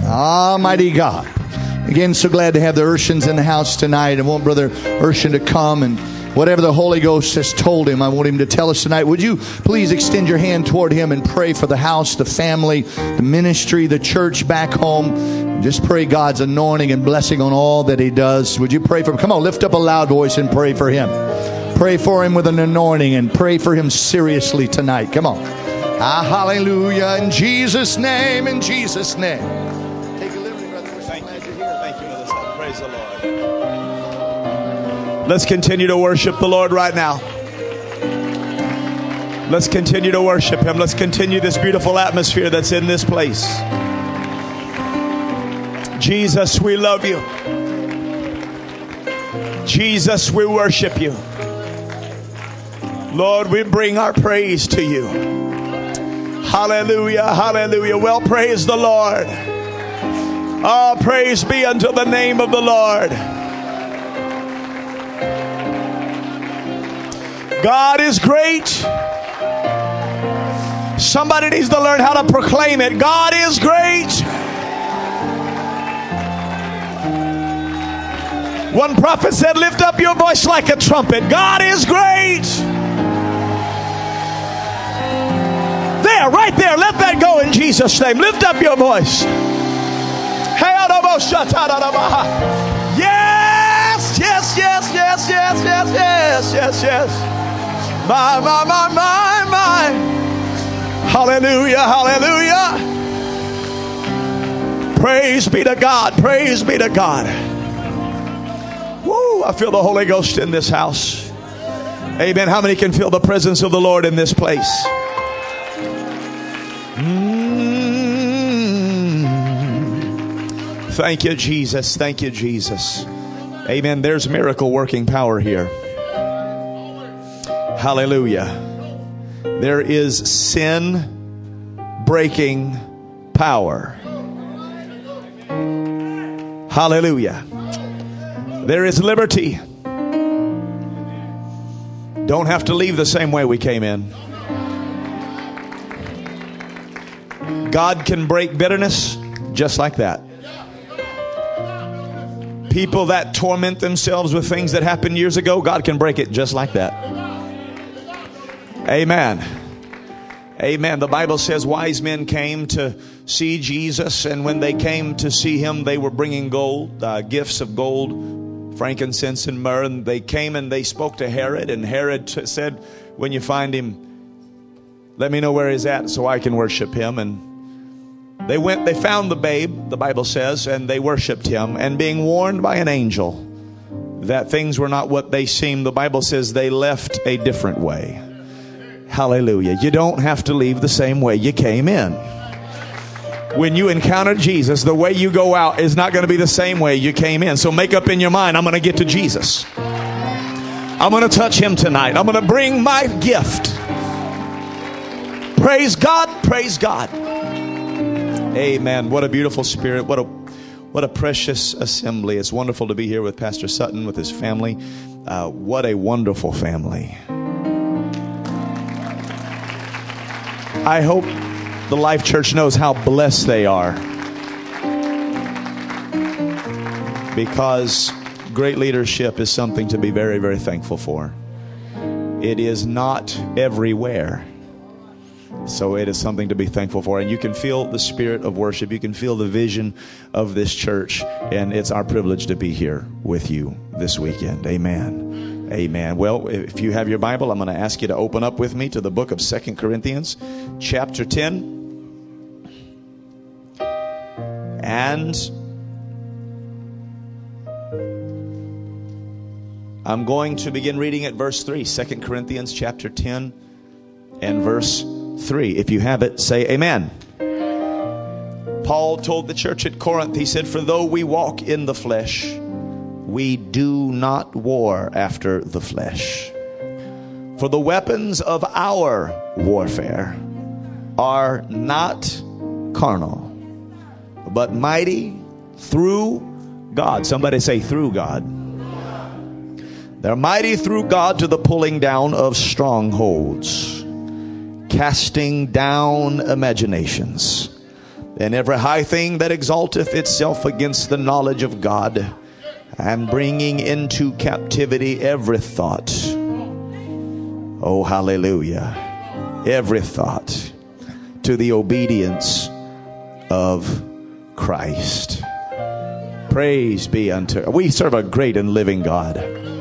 Almighty God. Again, so glad to have the Urshins in the house tonight. I want Brother Urshin to come, and whatever the Holy Ghost has told him, I want him to tell us tonight. Would you please extend your hand toward him and pray for the house, the family, the ministry, the church back home. Just pray God's anointing and blessing on all that he does. Would you pray for him? Come on, lift up a loud voice and pray for him. Pray for him with an anointing and pray for him seriously tonight. Come on. Hallelujah. In Jesus' name, in Jesus' name. Take a liberty, brother. We're so glad you're here. Thank you, Brother Son. Praise the Lord. Let's continue to worship the Lord right now. Let's continue to worship him. Let's continue this beautiful atmosphere that's in this place. Jesus, we love you. Jesus, we worship you. Lord, we bring our praise to you. Hallelujah, hallelujah. Well, praise the Lord. Oh, praise be unto the name of the Lord. God is great. Somebody needs to learn how to proclaim it. God is great. One prophet said, lift up your voice like a trumpet. God is great. There, right there. Let that go in Jesus' name. Lift up your voice. Yes, yes, yes, yes, yes, yes, yes, yes, yes. My. Hallelujah, hallelujah. Praise be to God. Praise be to God. Woo, I feel the Holy Ghost in this house. Amen. How many can feel the presence of the Lord in this place? Thank you, Jesus. Thank you, Jesus. Amen. There's miracle working power here. Hallelujah. There is sin breaking power. Hallelujah. There is liberty. Don't have to leave the same way we came in. God can break bitterness just like that. People that torment themselves with things that happened years ago, God can break it just like that. Amen. Amen. The Bible says wise men came to see Jesus, and when they came to see him, they were bringing gold, gifts of gold, frankincense and myrrh. And they came and they spoke to Herod, and Herod said, when you find him, let me know where he's at so I can worship him. And they went, they found the babe, the Bible says, and they worshiped him. And being warned by an angel that things were not what they seemed, the Bible says they left a different way. Hallelujah. You don't have to leave the same way you came in. When you encounter Jesus, the way you go out is not going to be the same way you came in. So make up in your mind, I'm going to get to Jesus. I'm going to touch him tonight. I'm going to bring my gift. Praise God. Praise God. Amen. What a beautiful spirit. What a precious assembly. It's wonderful to be here with Pastor Sutton, with his family. What a wonderful family. I hope the Life Church knows how blessed they are, because great leadership is something to be very, very thankful for. It is not everywhere, so it is something to be thankful for. And you can feel the spirit of worship. You can feel the vision of this church, and it's our privilege to be here with you this weekend. Amen. Amen. Well, if you have your Bible, I'm going to ask you to open up with me to the book of 2 Corinthians, chapter 10. And I'm going to begin reading at verse 3. 2 Corinthians, chapter 10 and verse 3. If you have it, say amen. Paul told the church at Corinth, he said, for though we walk in the flesh, we do not war after the flesh. For the weapons of our warfare are not carnal, but mighty through God. Somebody say through God. They're mighty through God to the pulling down of strongholds, casting down imaginations and every high thing that exalteth itself against the knowledge of God, and bringing into captivity every thought. Oh, hallelujah. Every thought to the obedience of Christ. Praise be unto. We serve a great and living God.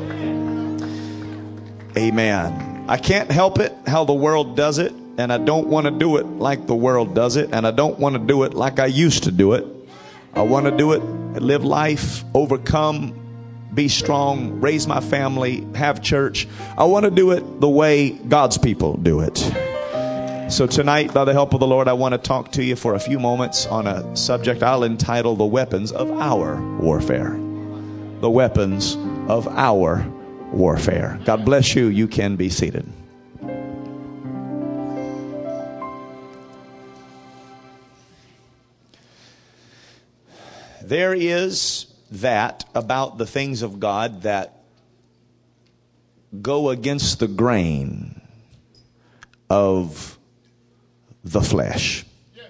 Amen. I can't help it how the world does it, and I don't want to do it like the world does it, and I don't want to do it like I used to do it. I want to do it, live life, overcome, be strong, raise my family, have church. I want to do it the way God's people do it. So tonight, by the help of the Lord, I want to talk to you for a few moments on a subject I'll entitle The Weapons of Our Warfare. The Weapons of Our Warfare. God bless you. You can be seated. There is that about the things of God that go against the grain of the flesh.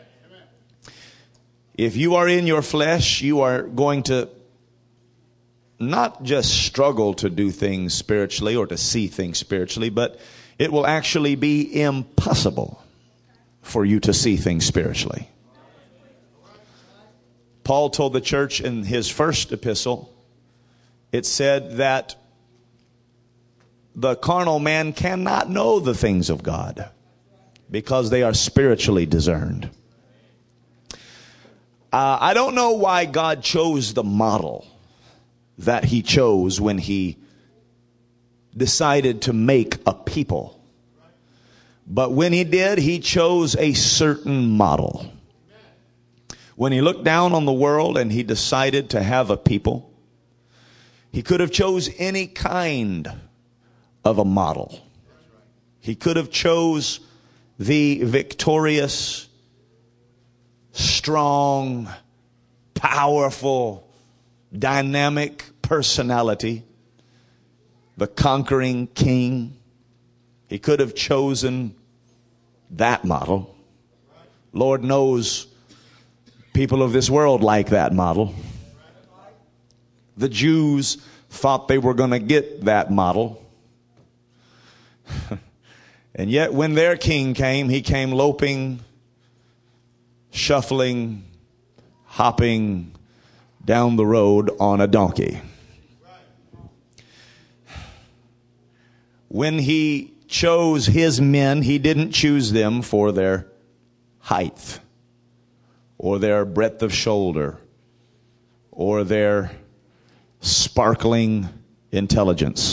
If you are in your flesh, you are going to not just struggle to do things spiritually or to see things spiritually, but it will actually be impossible for you to see things spiritually. Paul told the church in his first epistle, it said that the carnal man cannot know the things of God because they are spiritually discerned. I don't know why God chose the model that he chose when he decided to make a people. But when he did, he chose a certain model. When he looked down on the world and he decided to have a people, he could have chose any kind of a model. He could have chose the victorious, strong, powerful, dynamic personality, the conquering king. He could have chosen that model. Lord knows people of this world like that model. The Jews thought they were going to get that model. And yet when their king came, he came loping, shuffling, hopping down the road on a donkey. When he chose his men, he didn't choose them for their height or their breadth of shoulder or their sparkling intelligence.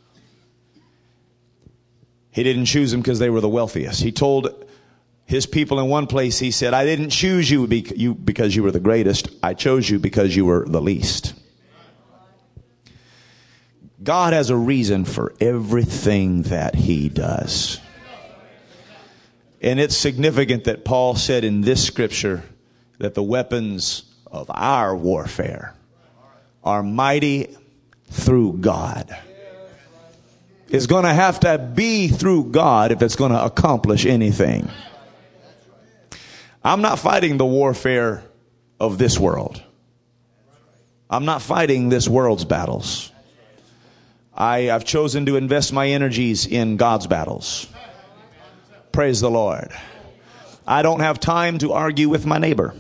He didn't choose them because they were the wealthiest. He told his people in one place, he said, I didn't choose you because you were the greatest. I chose you because you were the least. God has a reason for everything that he does. And it's significant that Paul said in this scripture that the weapons of our warfare are mighty through God. It's going to have to be through God if it's going to accomplish anything. I'm not fighting the warfare of this world. I'm not fighting this world's battles. I've chosen to invest my energies in God's battles. Praise the Lord. I don't have time to argue with my neighbor.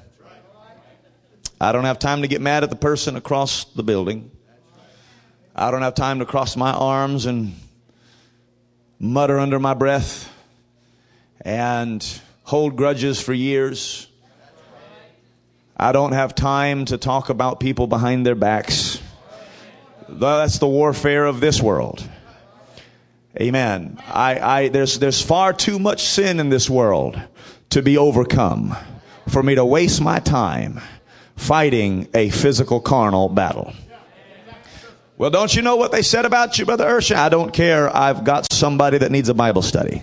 I don't have time to get mad at the person across the building. I don't have time to cross my arms and mutter under my breath and hold grudges for years. I don't have time to talk about people behind their backs. That's the warfare of this world. Amen. There's far too much sin in this world to be overcome for me to waste my time fighting a physical carnal battle. Well, don't you know what they said about you, Brother Urshan? I don't care. I've got somebody that needs a Bible study.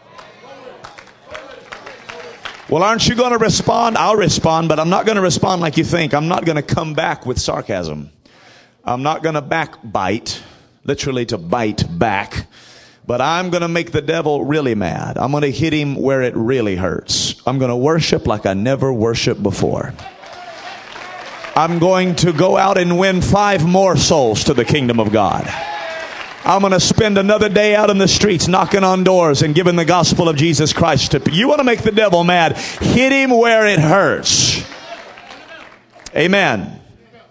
Well, aren't you going to respond? I'll respond, but I'm not going to respond like you think. I'm not going to come back with sarcasm. I'm not going to backbite, literally to bite back, But I'm going to make the devil really mad. I'm going to hit him where it really hurts. I'm going to worship like I never worshiped before. I'm going to go out and win 5 more souls to the kingdom of God. I'm going to spend another day out in the streets knocking on doors and giving the gospel of Jesus Christ to people. You want to make the devil mad? Hit him where it hurts. Amen.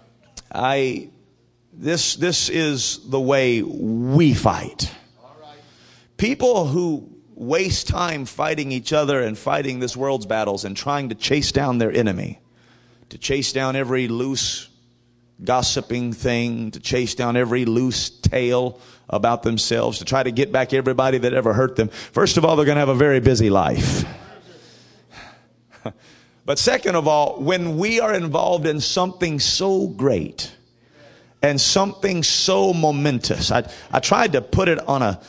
This is the way we fight. People who waste time fighting each other and fighting this world's battles and trying to chase down their enemy, to chase down every loose gossiping thing, to chase down every loose tale about themselves, to try to get back everybody that ever hurt them. First of all, they're going to have a very busy life. But second of all, when we are involved in something so great and something so momentous, I tried to put it on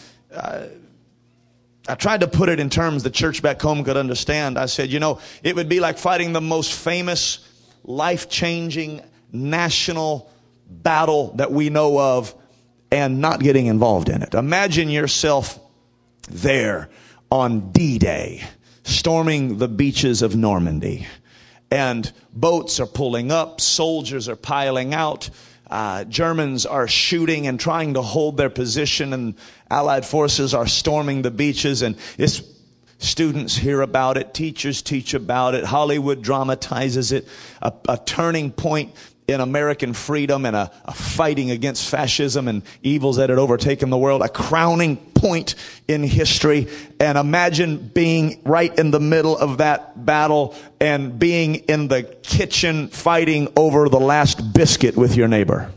I tried to put it in terms the church back home could understand. I said, it would be like fighting the most famous, life-changing national battle that we know of and not getting involved in it. Imagine yourself there on D-Day, storming the beaches of Normandy. And boats are pulling up, soldiers are piling out, Germans are shooting and trying to hold their position, and Allied forces are storming the beaches, and students hear about it, teachers teach about it, Hollywood dramatizes it, a turning point in American freedom and a fighting against fascism and evils that had overtaken the world, a crowning point in history. And imagine being right in the middle of that battle and being in the kitchen fighting over the last biscuit with your neighbor.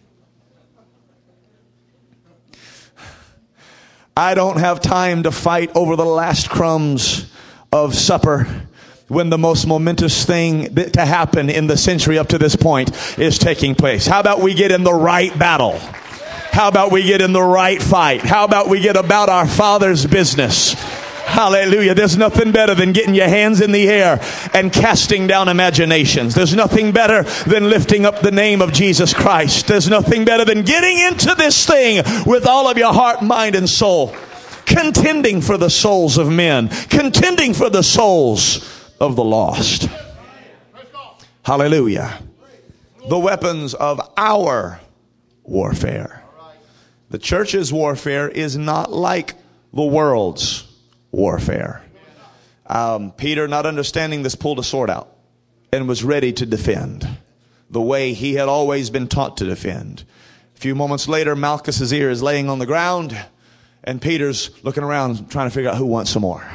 I don't have time to fight over the last crumbs of supper when the most momentous thing to happen in the century up to this point is taking place. How about we get in the right battle? How about we get in the right fight? How about we get about our Father's business? Hallelujah. There's nothing better than getting your hands in the air and casting down imaginations. There's nothing better than lifting up the name of Jesus Christ. There's nothing better than getting into this thing with all of your heart, mind, and soul. Contending for the souls of men. Contending for the souls of the lost. Hallelujah. The weapons of our warfare. The church's warfare is not like the world's warfare. Peter, not understanding this, pulled a sword out and was ready to defend the way he had always been taught to defend. A few moments later, Malchus's ear is laying on the ground, and Peter's looking around trying to figure out who wants some more.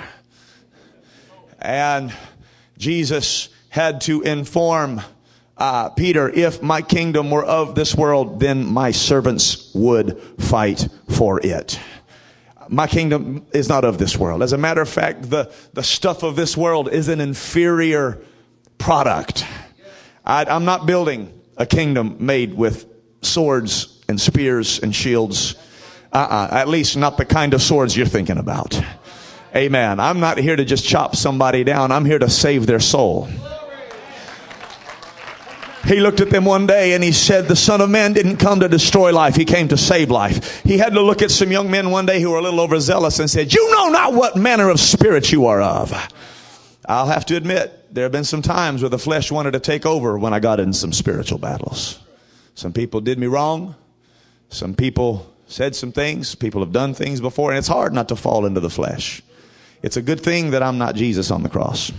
And Jesus had to inform Peter, if my kingdom were of this world, then my servants would fight for it. My kingdom is not of this world. As a matter of fact, the stuff of this world is an inferior product. I'm not building a kingdom made with swords and spears and shields. At least not the kind of swords you're thinking about. Amen. I'm not here to just chop somebody down. I'm here to save their soul. He looked at them one day and he said, the Son of Man didn't come to destroy life. He came to save life. He had to look at some young men one day who were a little overzealous and said, you know not what manner of spirit you are of. I'll have to admit, there have been some times where the flesh wanted to take over when I got in some spiritual battles. Some people did me wrong. Some people said some things. People have done things before, and it's hard not to fall into the flesh. It's a good thing that I'm not Jesus on the cross.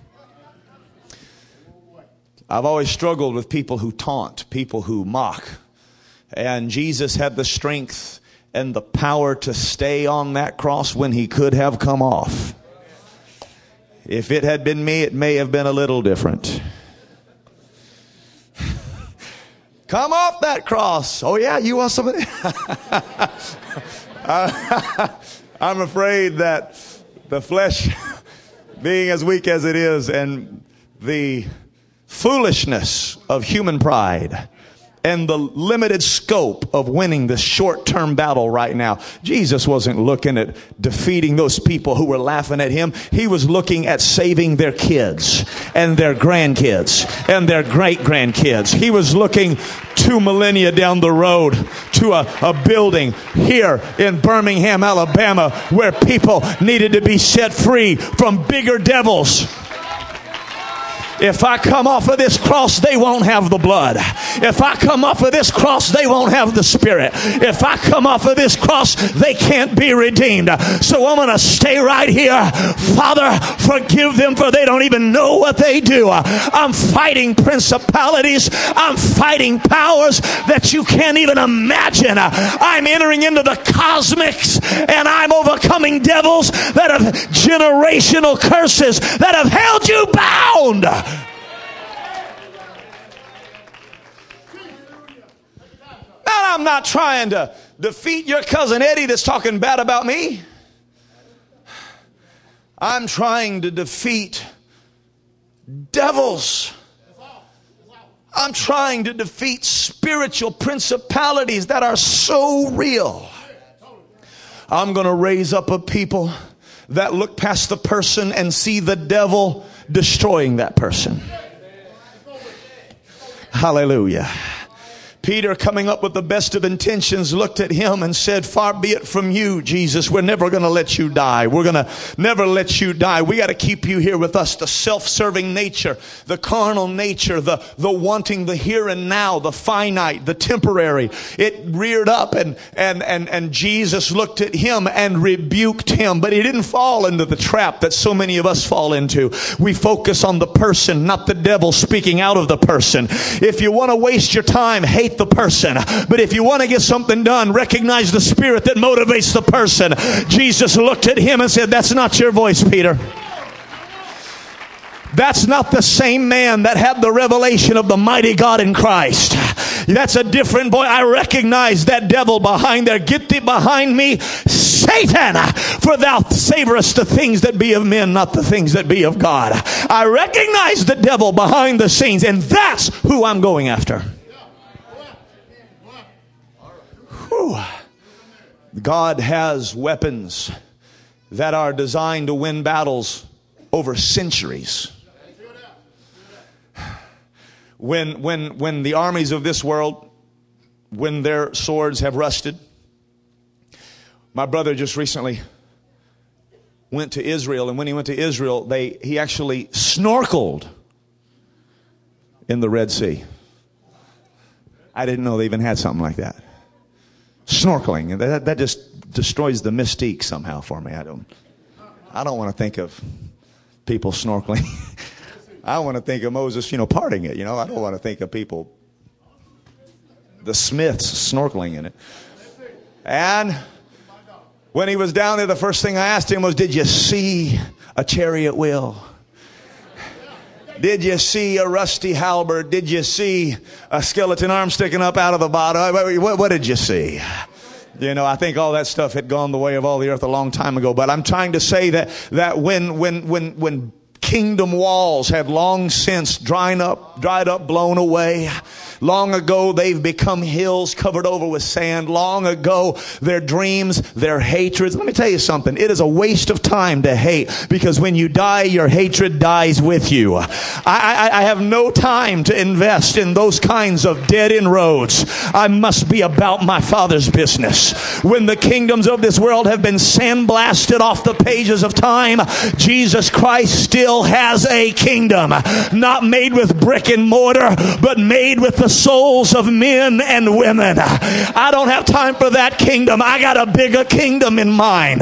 I've always struggled with people who taunt, people who mock. And Jesus had the strength and the power to stay on that cross when he could have come off. If it had been me, it may have been a little different. Come off that cross. Oh yeah, you want somebody? I'm afraid that the flesh, being as weak as it is, and the foolishness of human pride and the limited scope of winning this short-term battle right now. Jesus wasn't looking at defeating those people who were laughing at him. He was looking at saving their kids and their grandkids and their great-grandkids. He was looking 2 millennia down the road to a building here in Birmingham, Alabama, where people needed to be set free from bigger devils. If I come off of this cross, they won't have the blood. If I come off of this cross, they won't have the Spirit. If I come off of this cross, they can't be redeemed. So I'm going to stay right here. Father, forgive them, for they don't even know what they do. I'm fighting principalities. I'm fighting powers that you can't even imagine. I'm entering into the cosmics, and I'm overcoming devils that have generational curses that have held you bound. Now, I'm not trying to defeat your cousin Eddie that's talking bad about me. I'm trying to defeat devils. I'm trying to defeat spiritual principalities that are so real. I'm going to raise up a people that look past the person and see the devil destroying that person. Hallelujah. Peter, coming up with the best of intentions, looked at him and said, far be it from you, Jesus. We're never going to let you die. We're going to never let you die. We got to keep you here with us. The self-serving nature, the carnal nature, the wanting the here and now, the finite, the temporary. It reared up and Jesus looked at him and rebuked him. But he didn't fall into the trap that so many of us fall into. We focus on the person, not the devil speaking out of the person. If you want to waste your time, hate the person. But if you want to get something done, recognize the spirit that motivates the person. Jesus looked at him and said, that's not your voice, Peter. That's not the same man that had the revelation of the mighty God in Christ. That's a different voice. I recognize that devil behind there. Get thee behind me, Satan, for thou savorest the things that be of men, not the things that be of God. I recognize the devil behind the scenes, and that's who I'm going after. Whew. God has weapons that are designed to win battles over centuries. When the armies of this world, when their swords have rusted. My brother just recently went to Israel, and when he went to Israel, he actually snorkeled in the Red Sea. I didn't know they even had something like that. Snorkeling. That just destroys the mystique somehow for me. I don't want to think of people snorkeling. I want to think of Moses, parting it. I don't want to think of people, the Smiths, snorkeling in it. And when he was down there, the first thing I asked him was, did you see a chariot wheel? Did you see a rusty halberd? Did you see a skeleton arm sticking up out of the bottom? What did you see? I think all that stuff had gone the way of all the earth a long time ago. But I'm trying to say that when kingdom walls had long since dried up, blown away. Long ago, they've become hills covered over with sand. Long ago, their dreams, their hatreds. Let me tell you something. It is a waste of time to hate, because when you die, your hatred dies with you. I have no time to invest in those kinds of dead-end roads. I must be about my Father's business. When the kingdoms of this world have been sandblasted off the pages of time, Jesus Christ still has a kingdom. Not made with brick and mortar, but made with the souls of men and women. I don't have time for that kingdom. I got a bigger kingdom in mind.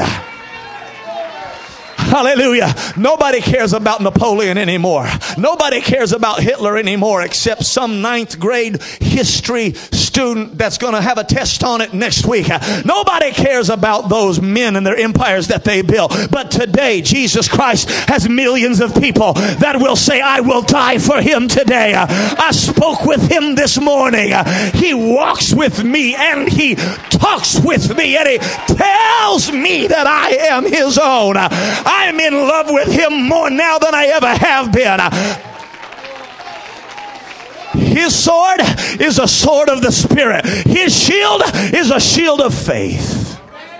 Hallelujah. Nobody cares about Napoleon anymore. Nobody cares about Hitler anymore, except some 9th grade history student that's going to have a test on it next week. Nobody cares about those men and their empires that they built. But today, Jesus Christ has millions of people that will say, I will die for him today. I spoke with him this morning. He walks with me and he talks with me and he tells me that I am his own. I'm in love with him more now than I ever have been. His sword is a sword of the Spirit. His shield is a shield of faith.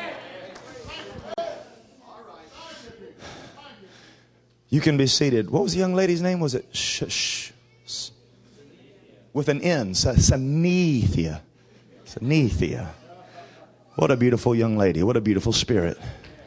You can be seated. What was the young lady's name? Was it with an N? Sanethia. Sanethia. What a beautiful young lady. What a beautiful spirit.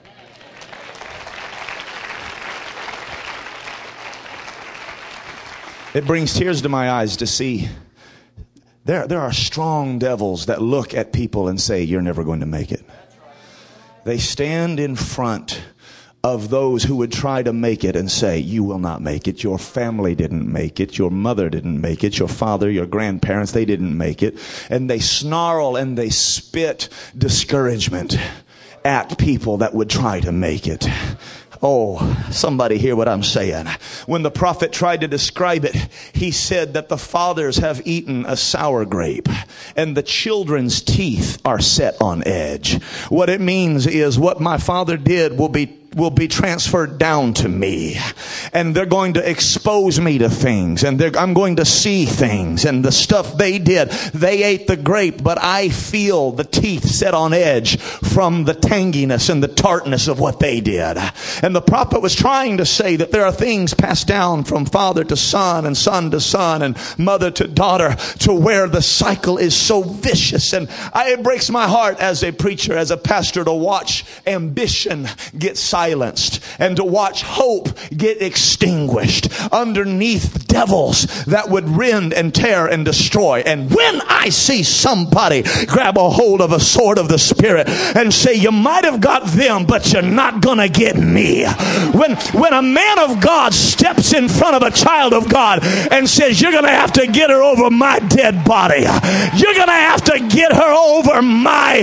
It brings tears to my eyes to see there are strong devils that look at people and say, you're never going to make it. They stand in front of those who would try to make it and say, you will not make it. Your family didn't make it. Your mother didn't make it. Your father, your grandparents, they didn't make it. And they snarl and they spit discouragement at people that would try to make it. Oh, somebody hear what I'm saying. When the prophet tried to describe it, he said that the fathers have eaten a sour grape and the children's teeth are set on edge. What it means is what my father did will be transferred down to me, and they're going to expose me to things, and I'm going to see things, and the stuff they did, they ate the grape, but I feel the teeth set on edge from the tanginess and the tartness of what they did. And the prophet was trying to say that there are things passed down from father to son and son to son and mother to daughter to where the cycle is so vicious. And it breaks my heart as a preacher, as a pastor, to watch ambition get silenced and to watch hope get extinguished underneath devils that would rend and tear and destroy. And when I see somebody grab a hold of a sword of the Spirit and say, you might have got them, but you're not gonna get me. When a man of God steps in front of a child of God and says, you're gonna have to get her over my dead body, you're gonna have to get her over my...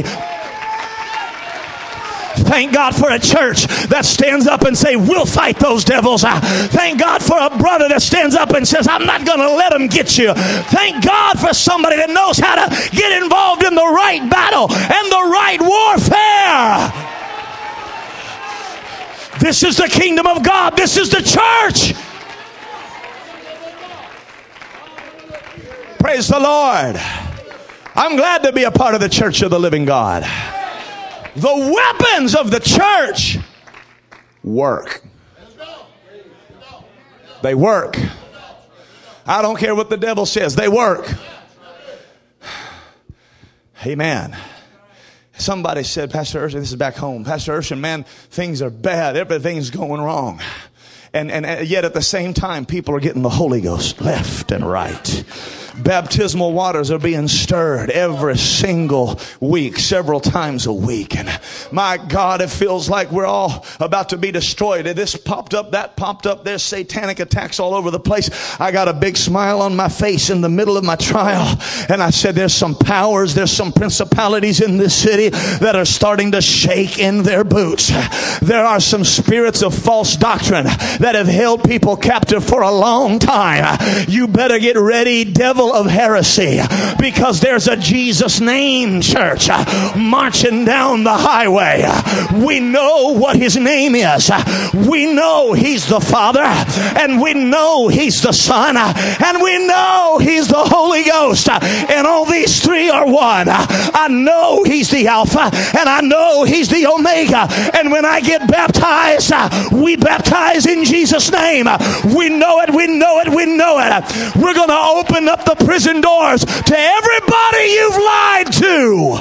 Thank God for a church that stands up and say, we'll fight those devils. Thank God for a brother that stands up and says, I'm not going to let them get you. Thank God for somebody that knows how to get involved in the right battle and the right warfare. This is the kingdom of God. This is the church. Praise the Lord. I'm glad to be a part of the church of the living God. The weapons of the church work. They work. I don't care what the devil says. They work. Amen. Somebody said, Pastor Urshan, this is back home. Pastor Urshan, man, things are bad. Everything's going wrong. And yet at the same time, people are getting the Holy Ghost left and right. Baptismal waters are being stirred every single week, several times a week. And my God, it feels like we're all about to be destroyed. This popped up, that popped up. There's satanic attacks all over the place. I got a big smile on my face in the middle of my trial. And I said, there's some powers, there's some principalities in this city that are starting to shake in their boots. There are some spirits of false doctrine that have held people captive for a long time. You better get ready, devil of heresy, because there's a Jesus name church marching down the highway. We know what his name is. We know he's the Father, and we know he's the Son, and we know he's the Holy Ghost, and all these three are one. I know he's the Alpha, and I know he's the Omega, and when I get baptized, we baptize in Jesus' name. We know it, we know it, we know it. We're going to open up the prison doors to everybody you've lied to.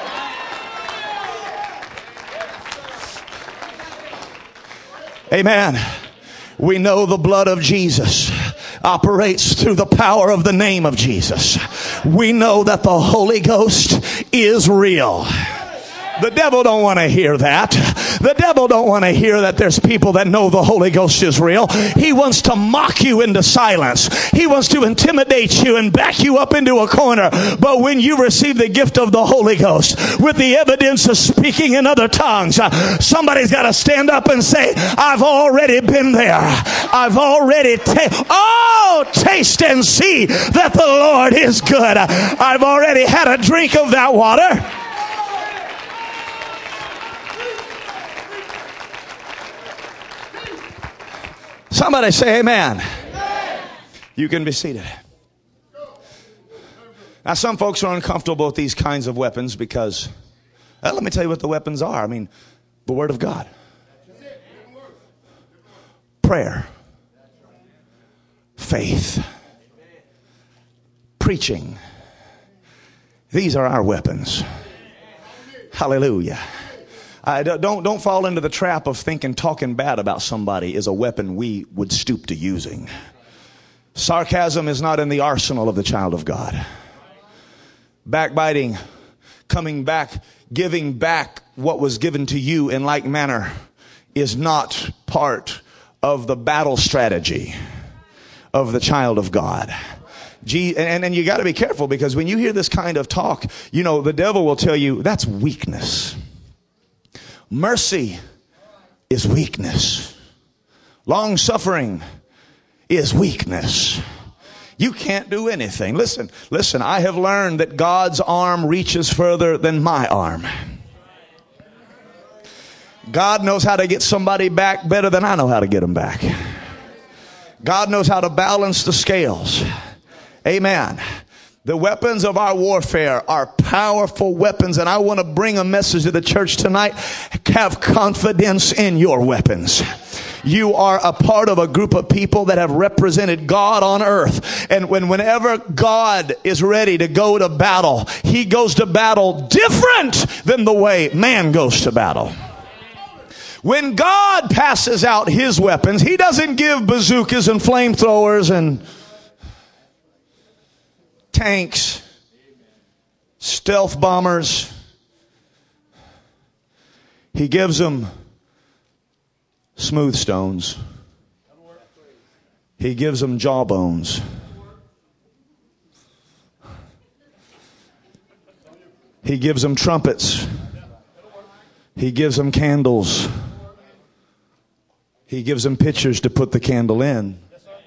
Amen. We know the blood of Jesus operates through the power of the name of Jesus. We know that the Holy Ghost is real. The devil don't want to hear that. The devil don't want to hear that there's people that know the Holy Ghost is real. He wants to mock you into silence. He wants to intimidate you and back you up into a corner. But when you receive the gift of the Holy Ghost with the evidence of speaking in other tongues, somebody's got to stand up and say, I've already been there. I've already taste and see that the Lord is good. I've already had a drink of that water. Somebody say amen. Amen. You can be seated. Now, some folks are uncomfortable with these kinds of weapons because, let me tell you what the weapons are. I mean, the Word of God. Prayer. Faith. Preaching. These are our weapons. Hallelujah. Don't fall into the trap of thinking talking bad about somebody is a weapon we would stoop to using. Sarcasm is not in the arsenal of the child of God. Backbiting, coming back, giving back what was given to you in like manner is not part of the battle strategy of the child of God. And you got to be careful, because when you hear this kind of talk, you know, the devil will tell you that's weakness. Mercy is weakness. Long suffering is weakness. You can't do anything. Listen, I have learned that God's arm reaches further than my arm. God knows how to get somebody back better than I know how to get them back. God knows how to balance the scales. Amen. The weapons of our warfare are powerful weapons, and I want to bring a message to the church tonight. Have confidence in your weapons. You are a part of a group of people that have represented God on earth. And whenever God is ready to go to battle, He goes to battle different than the way man goes to battle. When God passes out His weapons, He doesn't give bazookas and flamethrowers and tanks, stealth bombers. He gives them smooth stones. He gives them jawbones. He gives them trumpets. He gives them candles. He gives them pitchers to put the candle in.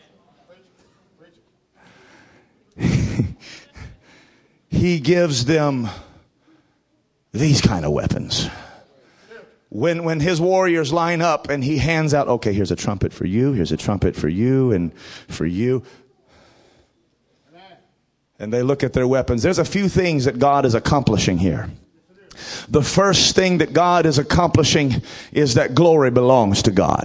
He gives them these kind of weapons. When his warriors line up and he hands out, okay, here's a trumpet for you, here's a trumpet for you, and for you. And they look at their weapons. There's a few things that God is accomplishing here. The first thing that God is accomplishing is that glory belongs to God.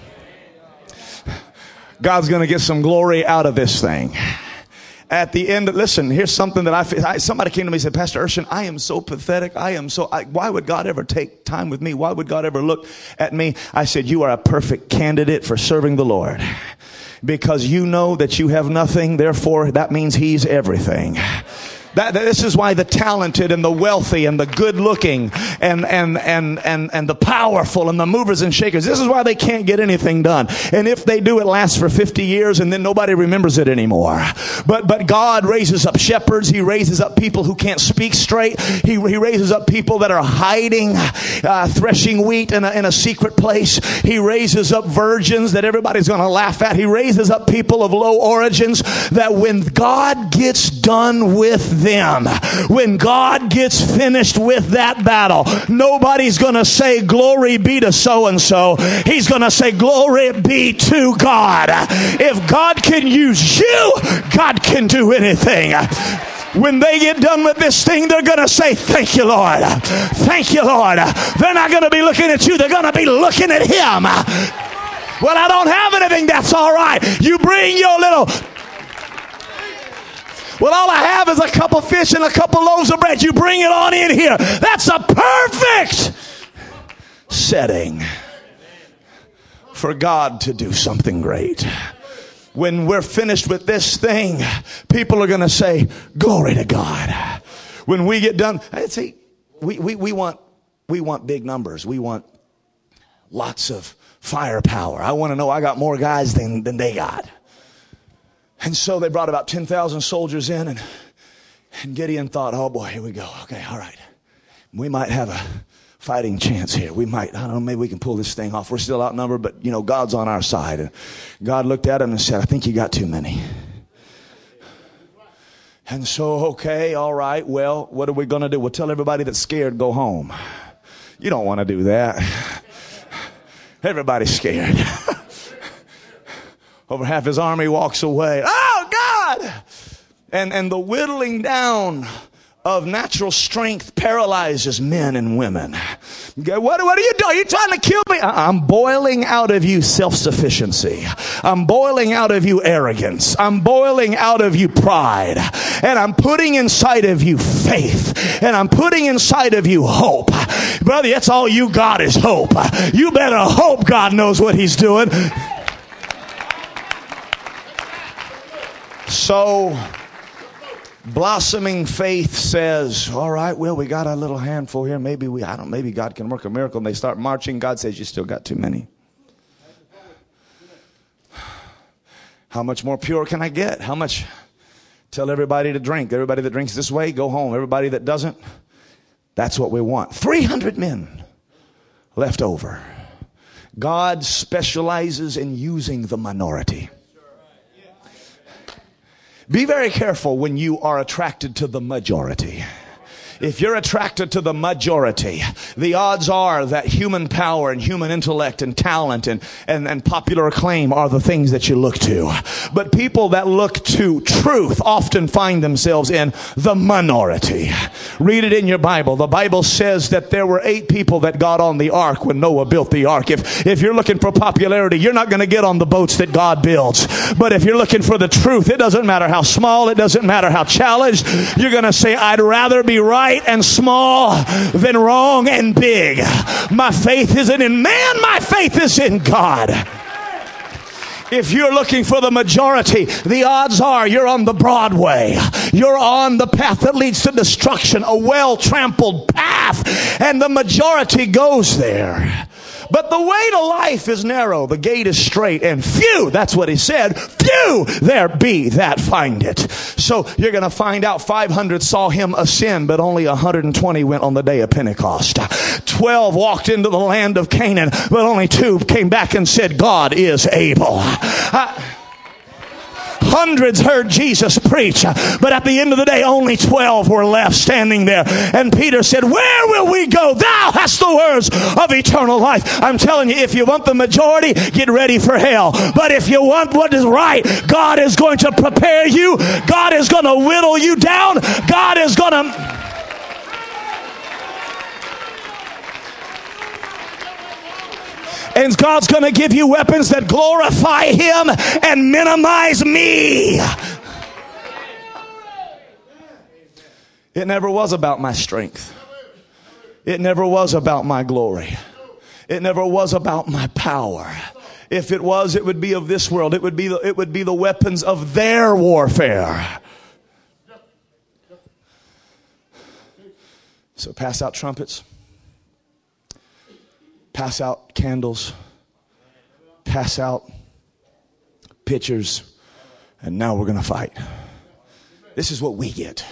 God's going to get some glory out of this thing. At the end, listen, here's something that somebody came to me and said, Pastor Urshan, I am so pathetic. Why would God ever take time with me? Why would God ever look at me? I said, you are a perfect candidate for serving the Lord, because you know that you have nothing. Therefore, that means He's everything. This is why the talented and the wealthy and the good looking and the powerful and the movers and shakers, this is why they can't get anything done. And if they do, it lasts for 50 years and then nobody remembers it anymore. But God raises up shepherds. He raises up people who can't speak straight. He raises up people that are hiding, threshing wheat in a secret place. He raises up virgins that everybody's going to laugh at. He raises up people of low origins that when God gets done with them, when God gets finished with that battle, nobody's going to say glory be to so and so. He's going to say glory be to God. If God can use you, God can do anything. When they get done with this thing, they're going to say, thank you, Lord. Thank you, Lord. They're not going to be looking at you. They're going to be looking at Him. Well, I don't have anything. That's all right. You bring your little... Well, all I have is a couple fish and a couple loaves of bread. You bring it on in here. That's a perfect setting for God to do something great. When we're finished with this thing, people are going to say, glory to God. When we get done, I'd say, we want big numbers. We want lots of firepower. I want to know I got more guys than they got. And so they brought about 10,000 soldiers in, and Gideon thought, oh boy, here we go. Okay, all right. We might have a fighting chance here. We might, I don't know, maybe we can pull this thing off. We're still outnumbered, but you know, God's on our side. And God looked at him and said, I think you got too many. And so, okay, all right, well, what are we going to do? We'll tell everybody that's scared, go home. You don't want to do that. Everybody's scared. Over half his army walks away. Oh, God! And the whittling down of natural strength paralyzes men and women. What are you doing? Are you trying to kill me? I'm boiling out of you self-sufficiency. I'm boiling out of you arrogance. I'm boiling out of you pride. And I'm putting inside of you faith. And I'm putting inside of you hope. Brother, that's all you got is hope. You better hope God knows what He's doing. So, blossoming faith says, all right, well, we got a little handful here. Maybe God can work a miracle. And they start marching. God says, you still got too many. How much more pure can I get? How much? Tell everybody to drink. Everybody that drinks this way, go home. Everybody that doesn't, that's what we want. 300 men left over. God specializes in using the minority. Be very careful when you are attracted to the majority. If you're attracted to the majority, the odds are that human power and human intellect and talent and popular acclaim are the things that you look to. But people that look to truth often find themselves in the minority. Read it in your Bible. The Bible says that there were 8 people that got on the ark when Noah built the ark. If you're looking for popularity, you're not going to get on the boats that God builds. But if you're looking for the truth, it doesn't matter how small, it doesn't matter how challenged, you're going to say, I'd rather be right and small than wrong and big. My faith isn't in man, my faith is in God. If you're looking for the majority, the odds are you're on the Broadway. You're on the path that leads to destruction, a well-trampled path, and the majority goes there. But the way to life is narrow. The gate is straight, and few, that's what he said, few there be that find it. So you're going to find out 500 saw him ascend, but only 120 went on the day of Pentecost. 12 walked into the land of Canaan, but only 2 came back and said, God is able. Hundreds heard Jesus preach, but at the end of the day, only 12 were left standing there. And Peter said, where will we go? Thou hast the words of eternal life. I'm telling you, if you want the majority, get ready for hell. But if you want what is right, God is going to prepare you. God is going to whittle you down. God is going to... And God's going to give you weapons that glorify Him and minimize me. It never was about my strength. It never was about my glory. It never was about my power. If it was, it would be of this world. It would be the weapons of their warfare. So pass out trumpets. Pass out candles, pass out pitchers, and now we're going to fight. This is what we get.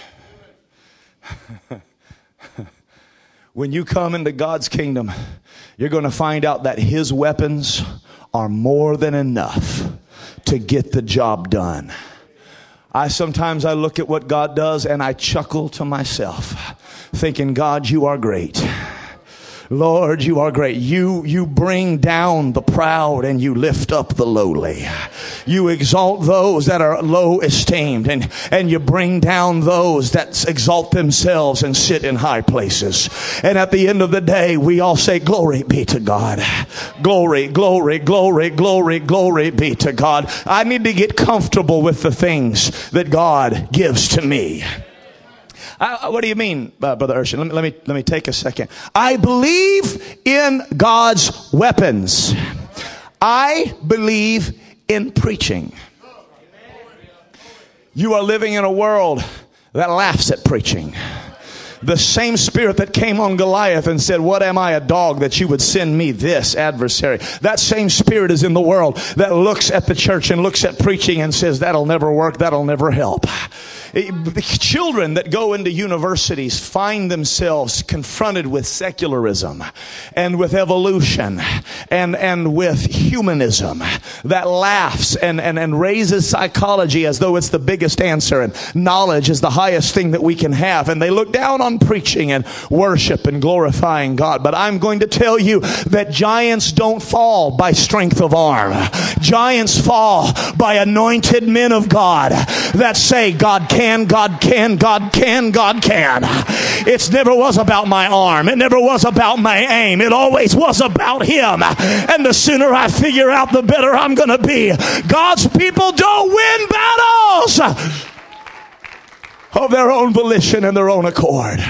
When you come into God's kingdom, you're going to find out that His weapons are more than enough to get the job done. Sometimes I look at what God does and I chuckle to myself, thinking, God, you are great. Lord, you are great. You bring down the proud and you lift up the lowly. You exalt those that are low esteemed and you bring down those that exalt themselves and sit in high places. And at the end of the day, we all say, glory be to God. Glory, glory, glory, glory, glory be to God. I need to get comfortable with the things that God gives to me. What do you mean, Brother Urshan? Let me take a second. I believe in God's weapons. I believe in preaching. You are living in a world that laughs at preaching. The same spirit that came on Goliath and said, what am I, a dog, that you would send me this adversary? That same spirit is in the world that looks at the church and looks at preaching and says, that'll never work, that'll never help. The children that go into universities find themselves confronted with secularism and with evolution and with humanism that laughs and raises psychology as though it's the biggest answer and knowledge is the highest thing that we can have. And they look down on preaching and worship and glorifying God. But I'm going to tell you that giants don't fall by strength of arm. Giants fall by anointed men of God that say, God can, God can, God can, God can. It never was about my arm. It never was about my aim. It always was about Him. And the sooner I figure out, the better I'm going to be. God's people don't win battles of their own volition and their own accord.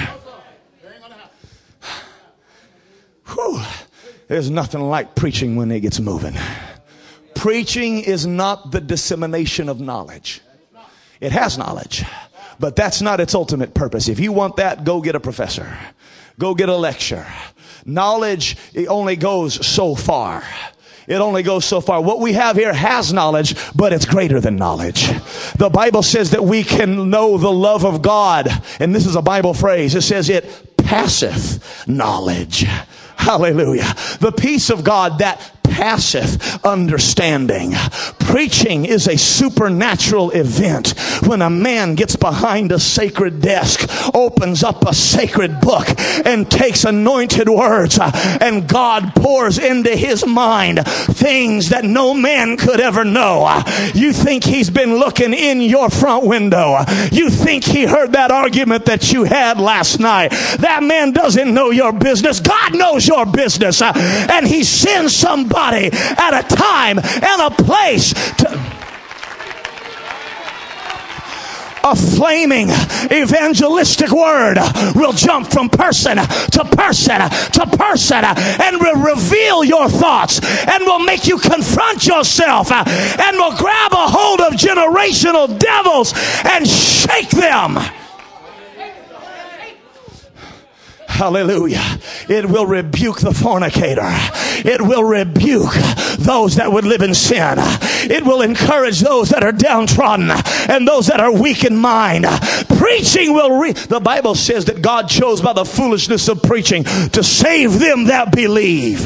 Whew. There's nothing like preaching when it gets moving. Preaching is not the dissemination of knowledge. It has knowledge, but that's not its ultimate purpose. If you want that, go get a professor. Go get a lecture. Knowledge, it only goes so far. It only goes so far. What we have here has knowledge, but it's greater than knowledge. The Bible says that we can know the love of God. And this is a Bible phrase. It says it passeth knowledge. Hallelujah. The peace of God that passeth understanding. Preaching is a supernatural event. When a man gets behind a sacred desk, opens up a sacred book, and takes anointed words, and God pours into his mind things that no man could ever know. You think he's been looking in your front window. You think he heard that argument that you had last night. That man doesn't know your business. God knows your business. And he sends somebody at a time and a place to a flaming evangelistic word will jump from person to person to person and will reveal your thoughts and will make you confront yourself and will grab a hold of generational devils and shake them. Hallelujah. It will rebuke the fornicator. It will rebuke those that would live in sin. It will encourage those that are downtrodden and those that are weak in mind. Preaching will the Bible says that God chose by the foolishness of preaching to save them that believe.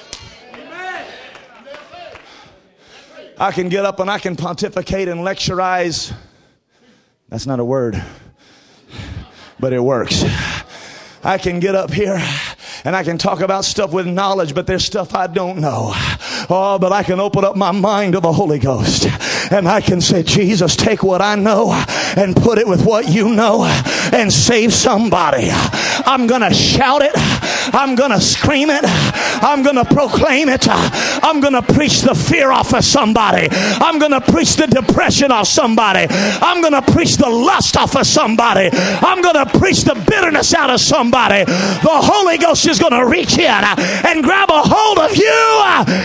I can get up and I can pontificate and lecturize. That's not a word, but it works. I can get up here and I can talk about stuff with knowledge, but there's stuff I don't know. Oh, but I can open up my mind to the Holy Ghost and I can say, Jesus, take what I know and put it with what you know and save somebody. I'm going to shout it. I'm going to scream it. I'm going to proclaim it. I'm going to preach the fear off of somebody. I'm going to preach the depression off somebody. I'm going to preach the lust off of somebody. I'm going to preach the bitterness out of somebody. The Holy Ghost is going to reach in and grab a hold of you.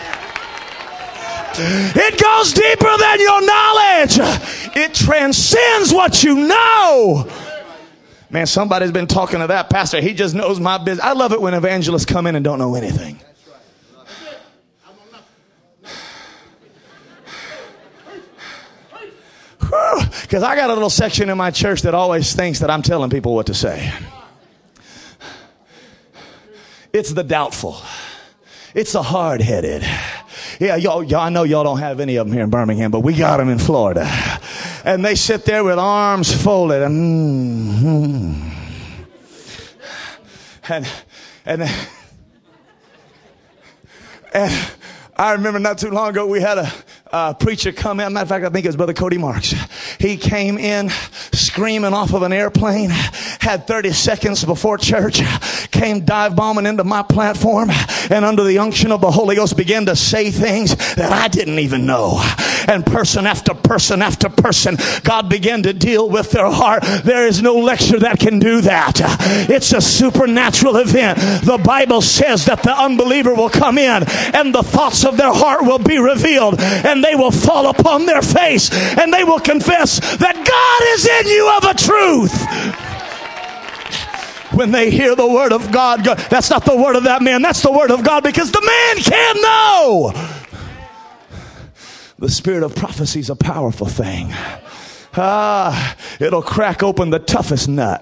It goes deeper than your knowledge. It transcends what you know. Man, somebody's been talking to that pastor. He just knows my business. I love it when evangelists come in and don't know anything. Because I got a little section in my church that always thinks that I'm telling people what to say. It's the doubtful. It's the hard-headed. Yeah, y'all, I know y'all don't have any of them here in Birmingham, but we got them in Florida. And they sit there with arms folded and I remember not too long ago we had a preacher come in. Matter of fact, I think it was Brother Cody Marks. He came in screaming off of an airplane, had 30 seconds before church, came dive bombing into my platform, and under the unction of the Holy Ghost began to say things that I didn't even know. And person after person after person, God began to deal with their heart. There is no lecture that can do that. It's a supernatural event. The Bible says that the unbeliever will come in and the thoughts of their heart will be revealed, and they will fall upon their face and they will confess that God is in you of a truth. When they hear the word of God, that's not the word of that man, that's the word of God, because the man can't know. The spirit of prophecy is a powerful thing. It'll crack open the toughest nut.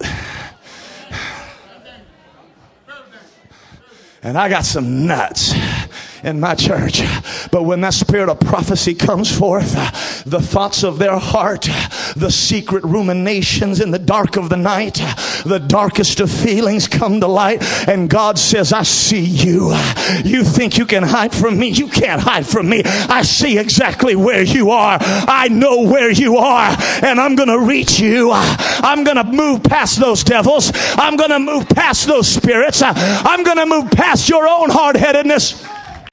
And I got some nuts. in my church. But when that spirit of prophecy comes forth, the thoughts of their heart, the secret ruminations in the dark of the night, the darkest of feelings come to light, and God says, I see you. You think you can hide from me? You can't hide from me. I see exactly where you are. I know where you are, and I'm going to reach you. I'm going to move past those devils. I'm going to move past those spirits. I'm going to move past your own hard-headedness.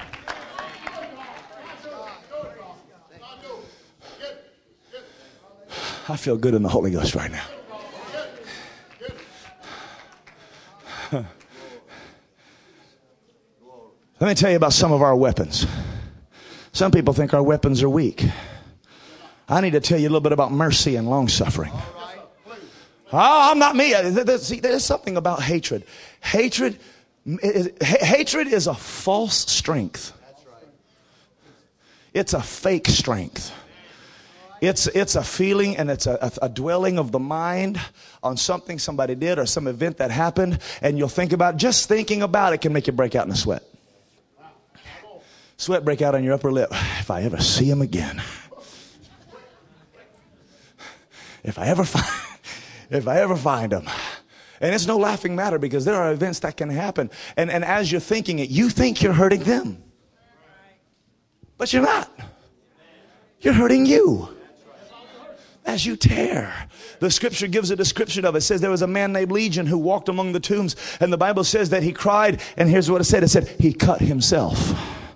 I feel good in the Holy Ghost right now. Let me tell you about some of our weapons. Some people think our weapons are weak. I need to tell you a little bit about mercy and long suffering. Oh, I'm not me. See, there's something about hatred. Hatred is a false strength. It's a fake strength. It's a feeling, and it's a dwelling of the mind on something somebody did or some event that happened, and you'll think about, just thinking about it can make you break out in a sweat. Sweat break out on your upper lip. If I ever see him again. If I ever find him. And it's no laughing matter, because there are events that can happen. And as you're thinking it, you think you're hurting them. But you're not. You're hurting you. As you tear. The scripture gives a description of it. It says there was a man named Legion who walked among the tombs. And the Bible says that he cried. And here's what it said. It said he cut himself.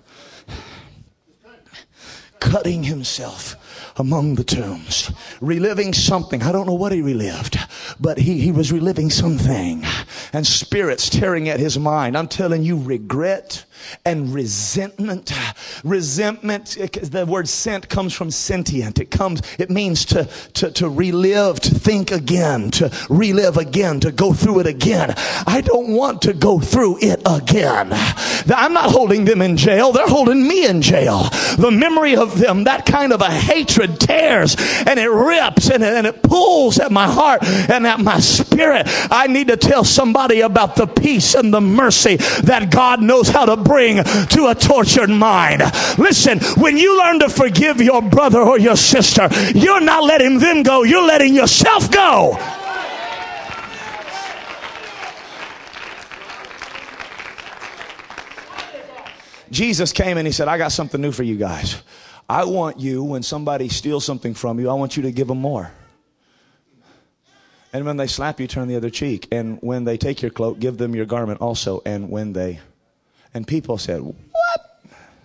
Cutting himself among the tombs, reliving something. I don't know what he relived, but he was reliving something, and spirits tearing at his mind. I'm telling you, regret and resentment. Resentment, the word sent comes from sentient. It means to relive, to think again, to relive again, to go through it again. I don't want to go through it again. I'm not holding them in jail. They're holding me in jail. The memory of them, that kind of a hatred tears, and it rips, and it pulls at my heart and at my spirit. I need to tell somebody about the peace and the mercy that God knows how to bring to a tortured mind. Listen, when you learn to forgive your brother or your sister, you're not letting them go, you're letting yourself go. Jesus came and he said, I got something new for you guys. I want you, when somebody steals something from you, I want you to give them more. And when they slap you, turn the other cheek. And when they take your cloak, give them your garment also. And people said, what?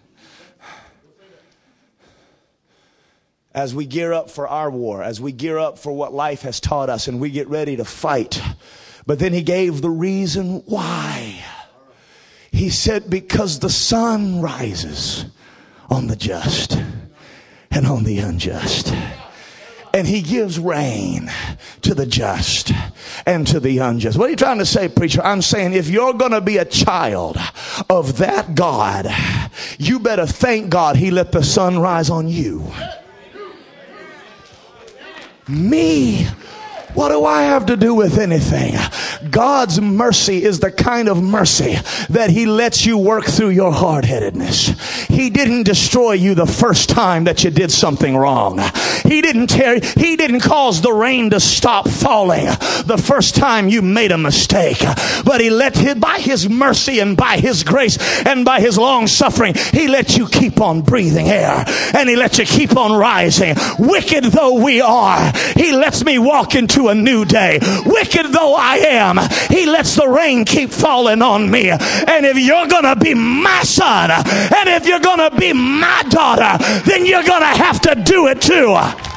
As we gear up for our war, as we gear up for what life has taught us, and we get ready to fight. But then he gave the reason why. He said, because the sun rises on the just and on the unjust. And he gives rain to the just and to the unjust. What are you trying to say, preacher? I'm saying if you're going to be a child of that God, you better thank God he let the sun rise on you. Me? What do I have to do with anything? God's mercy is the kind of mercy that he lets you work through your hard-headedness. He didn't destroy you the first time that you did something wrong. He didn't cause the rain to stop falling the first time you made a mistake. But he by his mercy and by his grace and by his long suffering, he let you keep on breathing air, and he let you keep on rising. Wicked though we are, he lets me walk into a new day. Wicked though I am, he lets the rain keep falling on me. And if you're gonna be my son, and if you're gonna be my daughter, then you're gonna have to do it too.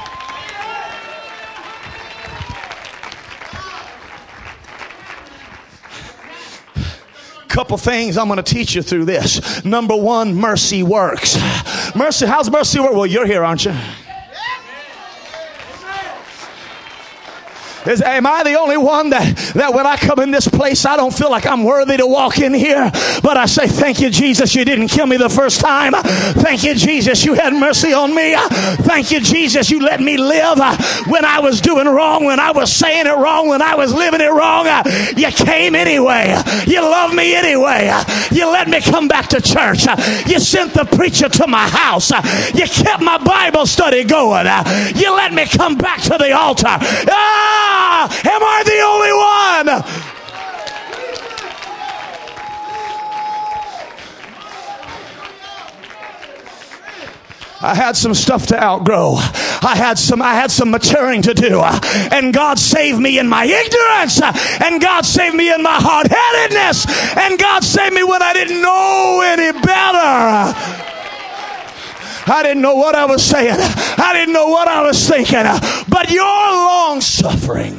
Couple things I'm going to teach you through this. Number one, mercy works. Mercy, how's mercy work? Well, you're here, aren't you? Am I the only one that when I come in this place, I don't feel like I'm worthy to walk in here? But I say, thank you, Jesus, you didn't kill me the first time. Thank you, Jesus, you had mercy on me. Thank you, Jesus, you let me live when I was doing wrong, when I was saying it wrong, when I was living it wrong. You came anyway. You loved me anyway. You let me come back to church. You sent the preacher to my house. You kept my Bible study going. You let me come back to the altar. Am I the only one? I had some stuff to outgrow. I had some maturing to do. And God saved me in my ignorance. And God saved me in my hard-headedness. And God saved me when I didn't know any better. I didn't know what I was saying. I didn't know what I was thinking. But your long suffering.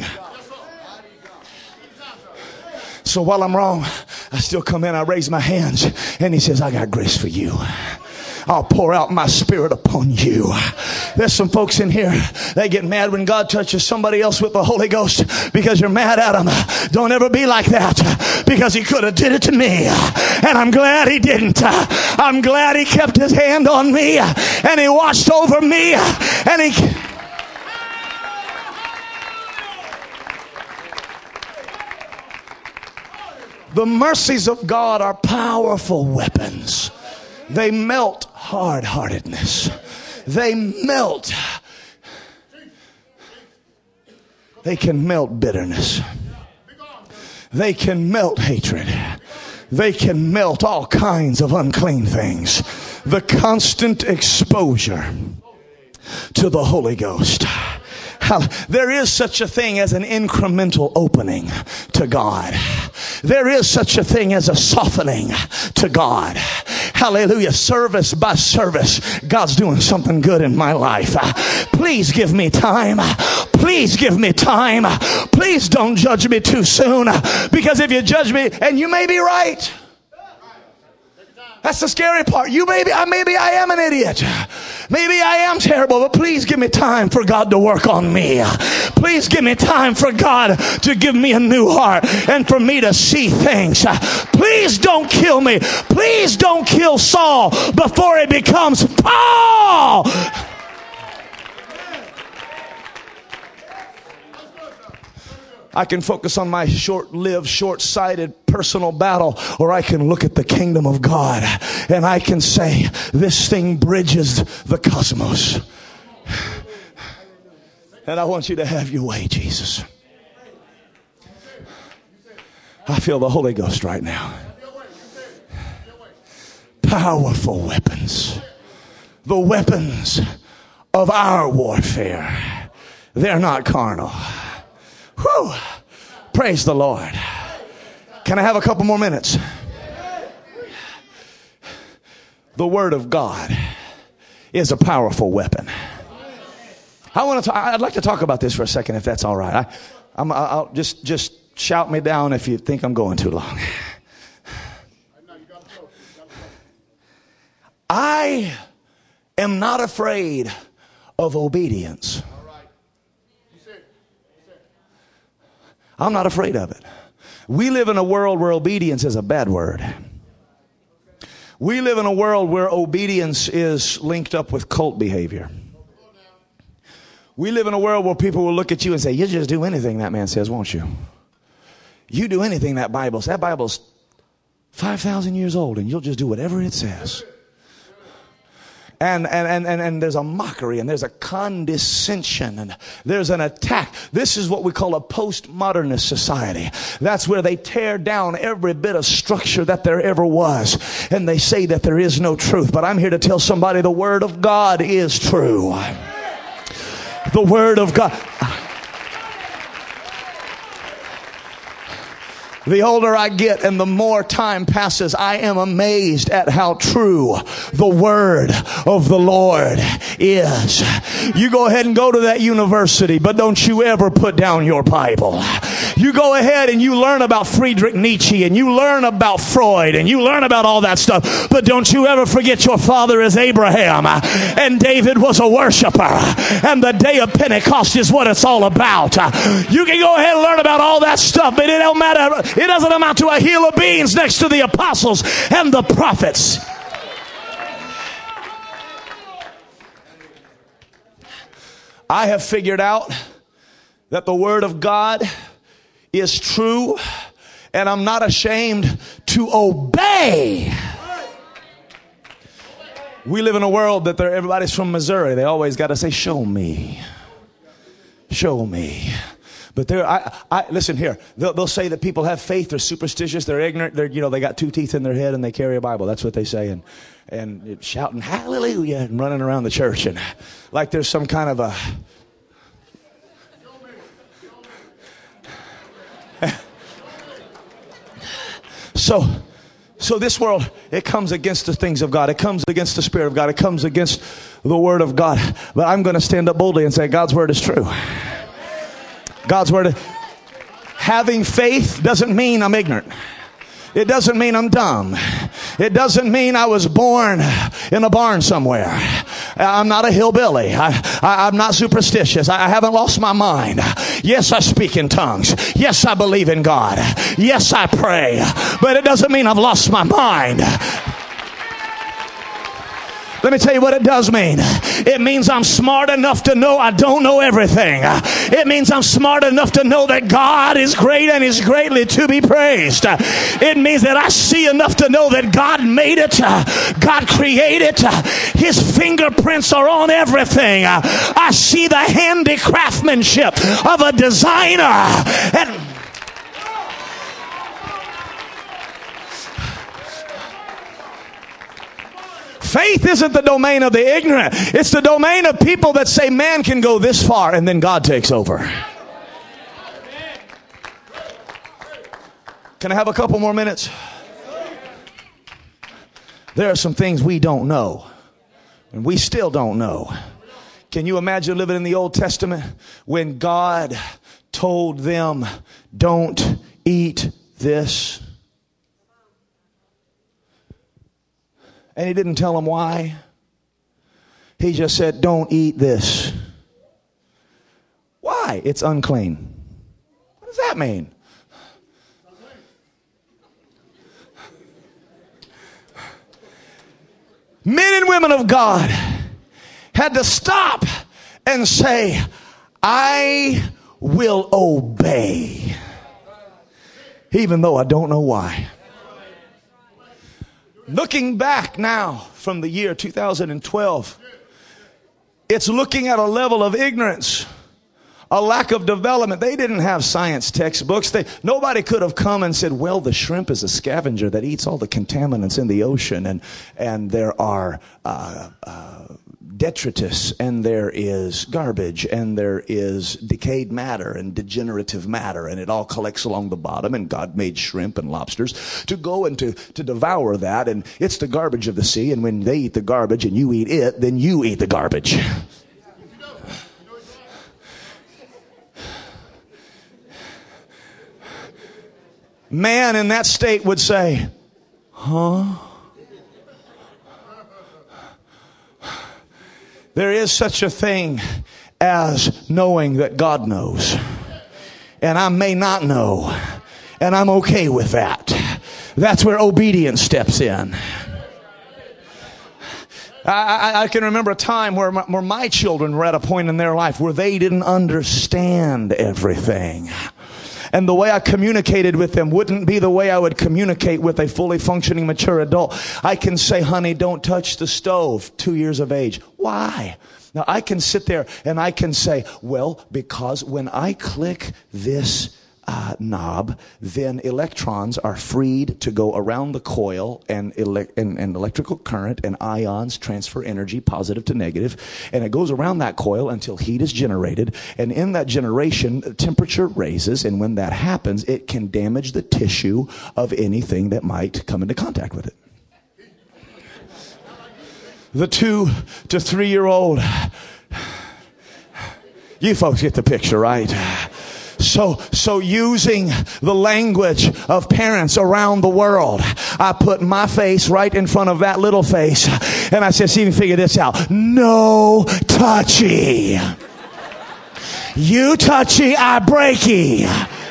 So while I'm wrong, I still come in, I raise my hands, and he says, I got grace for you. I'll pour out my spirit upon you. There's some folks in here, they get mad when God touches somebody else with the Holy Ghost because you're mad at them. Don't ever be like that, because he could have did it to me, and I'm glad he didn't. I'm glad he kept his hand on me, and he watched over me, and he... The mercies of God are powerful weapons. They melt hard-heartedness. They melt. They can melt bitterness. They can melt hatred. They can melt all kinds of unclean things. The constant exposure to the Holy Ghost. There is such a thing as an incremental opening to God. There is such a thing as a softening to God. Hallelujah. Service by service, God's doing something good in my life. Please give me time. Please give me time. Please don't judge me too soon, because if you judge me, and you may be right. That's the scary part. Maybe I am an idiot. Maybe I am terrible, but please give me time for God to work on me. Please give me time for God to give me a new heart and for me to see things. Please don't kill me. Please don't kill Saul before he becomes Paul. I can focus on my short-lived, short-sighted personal battle, or I can look at the kingdom of God and I can say, this thing bridges the cosmos. And I want you to have your way, Jesus. I feel the Holy Ghost right now. Powerful weapons. The weapons of our warfare. They're not carnal. Whew. Praise the Lord. Can I have a couple more minutes? The Word of God is a powerful weapon. I'd like to talk about this for a second, if that's all right. I'll just shout me down if you think I'm going too long. I am not afraid of obedience. I'm not afraid of it. We live in a world where obedience is a bad word. We live in a world where obedience is linked up with cult behavior. We live in a world where people will look at you and say, you just do anything that man says, won't you? You do anything that Bible says. That Bible's 5,000 years old and you'll just do whatever it says. And there's a mockery and there's a condescension and there's an attack. This is what we call a postmodernist society. That's where they tear down every bit of structure that there ever was. And they say that there is no truth. But I'm here to tell somebody the Word of God is true. The Word of God. The older I get and the more time passes, I am amazed at how true the Word of the Lord is. You go ahead and go to that university, but don't you ever put down your Bible. You go ahead and you learn about Friedrich Nietzsche, and you learn about Freud, and you learn about all that stuff. But don't you ever forget your father is Abraham, and David was a worshiper, and the day of Pentecost is what it's all about. You can go ahead and learn about all that stuff, but it don't matter. It doesn't amount to a hill of beans next to the apostles and the prophets. I have figured out that the Word of God is true, and I'm not ashamed to obey. We live in a world that everybody's from Missouri. They always got to say, show me. Show me. But listen here. They'll say that people have faith. They're superstitious. They're ignorant. They got 2 teeth in their head and they carry a Bible. That's what they say. And shouting hallelujah and running around the church and like there's some kind of a. So this world, it comes against the things of God. It comes against the Spirit of God. It comes against the Word of God. But I'm going to stand up boldly and say God's Word is true. God's Word. Having faith doesn't mean I'm ignorant. It doesn't mean I'm dumb. It doesn't mean I was born in a barn somewhere. I'm not a hillbilly. I'm not superstitious. I haven't lost my mind. Yes, I speak in tongues. Yes, I believe in God. Yes, I pray. But it doesn't mean I've lost my mind. Let me tell you what it does mean. It means I'm smart enough to know I don't know everything. It means I'm smart enough to know that God is great and is greatly to be praised. It means that I see enough to know that God made it. God created. His fingerprints are on everything. I see the handicraftsmanship of a designer. And faith isn't the domain of the ignorant. It's the domain of people that say man can go this far and then God takes over. Can I have a couple more minutes? There are some things we don't know, and we still don't know. Can you imagine living in the Old Testament when God told them, don't eat this? And he didn't tell them why. He just said, don't eat this. Why? It's unclean. What does that mean? Men and women of God had to stop and say, I will obey, even though I don't know why. Looking back now from the year 2012, it's looking at a level of ignorance, a lack of development. They didn't have science textbooks. Nobody could have come and said, well, the shrimp is a scavenger that eats all the contaminants in the ocean, and there are detritus, and there is garbage, and there is decayed matter and degenerative matter, and it all collects along the bottom, and God made shrimp and lobsters to go and to devour that, and it's the garbage of the sea, and when they eat the garbage and you eat it, then you eat the garbage. Man in that state would say, huh? There is such a thing as knowing that God knows. And I may not know. And I'm okay with that. That's where obedience steps in. I can remember a time where my children were at a point in their life where they didn't understand everything. And the way I communicated with them wouldn't be the way I would communicate with a fully functioning, mature adult. I can say, honey, don't touch the stove, 2 years of age. Why? Now, I can sit there and I can say, well, because when I click this knob, then electrons are freed to go around the coil, and electrical current and ions transfer energy, positive to negative, and it goes around that coil until heat is generated, and in that generation, temperature raises, and when that happens, it can damage the tissue of anything that might come into contact with it. The 2 to 3 year old, you folks get the picture, right? So using the language of parents around the world, I put my face right in front of that little face, and I said, see if you can figure this out. No touchy. You touchy, I breaky.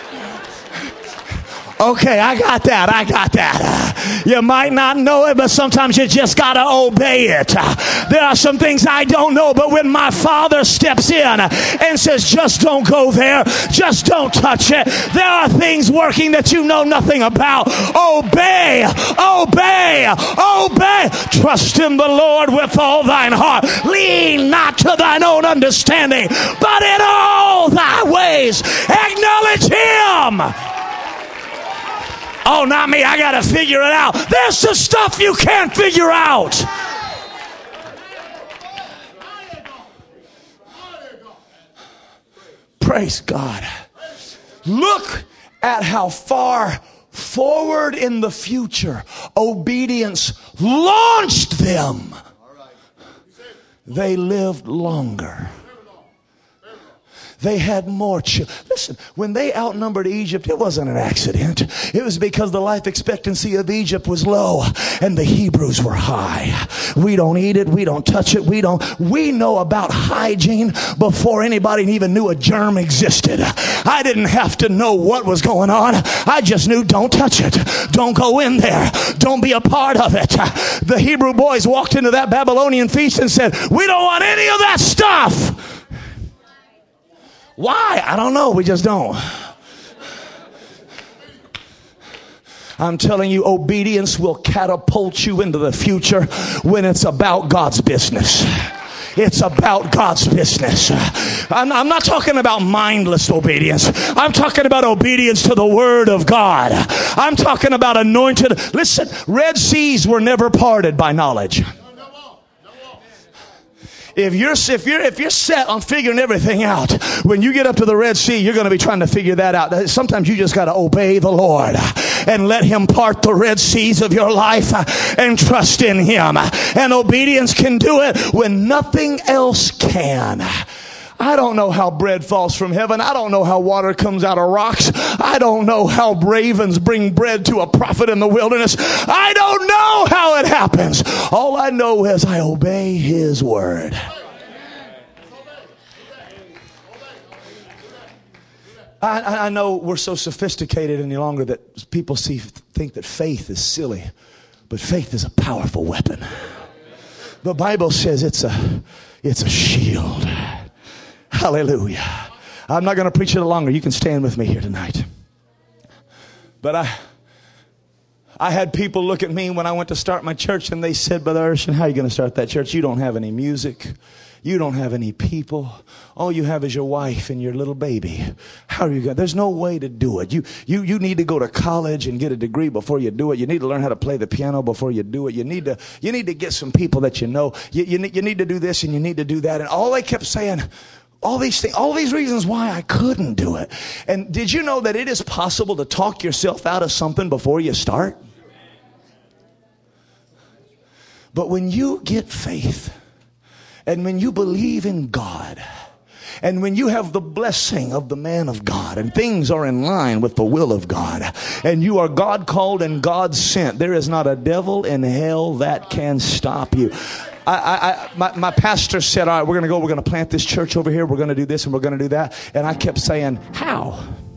Okay, I got that. You might not know it, but sometimes you just got to obey it. There are some things I don't know, but when my Father steps in and says, just don't go there, just don't touch it, there are things working that you know nothing about. Obey, obey, obey. Trust in the Lord with all thine heart. Lean not to thine own understanding, but in all thy ways acknowledge Him. Oh, not me. I got to figure it out. There's some stuff you can't figure out. Praise God. Look at how far forward in the future obedience launched them. They lived longer. They had more children. Listen, when they outnumbered Egypt, it wasn't an accident. It was because the life expectancy of Egypt was low and the Hebrews were high. We don't eat it. We don't touch it. We know about hygiene before anybody even knew a germ existed. I didn't have to know what was going on. I just knew, don't touch it. Don't go in there. Don't be a part of it. The Hebrew boys walked into that Babylonian feast and said, we don't want any of that stuff. Why? I don't know. We just don't. I'm telling you, obedience will catapult you into the future when it's about God's business. It's about God's business. I'm not talking about mindless obedience. I'm talking about obedience to the Word of God. I'm talking about anointed. Listen, Red Seas were never parted by knowledge. If you're set on figuring everything out, when you get up to the Red Sea, you're going to be trying to figure that out. Sometimes you just got to obey the Lord and let Him part the Red Seas of your life and trust in Him. And obedience can do it when nothing else can. I don't know how bread falls from heaven. I don't know how water comes out of rocks. I don't know how ravens bring bread to a prophet in the wilderness. I don't know how it happens. All I know is I obey His word. I know we're so sophisticated any longer that people think that faith is silly, but faith is a powerful weapon. The Bible says it's a shield. Hallelujah. I'm not going to preach it longer. You can stand with me here tonight. But I had people look at me when I went to start my church and they said, Brother Urshan, how are you going to start that church? You don't have any music. You don't have any people. All you have is your wife and your little baby. How are you going? There's no way to do it. You need to go to college and get a degree before you do it. You need to learn how to play the piano before you do it. You need to get some people that you know. You need to do this and you need to do that. And all they kept saying, all these things, all these reasons why I couldn't do it. And did you know that it is possible to talk yourself out of something before you start? But when you get faith, and when you believe in God, and when you have the blessing of the man of God, and things are in line with the will of God, and you are God called and God sent, there is not a devil in hell that can stop you. My pastor said, all right, we're going to plant this church over here. We're going to do this and we're going to do that. And I kept saying, how?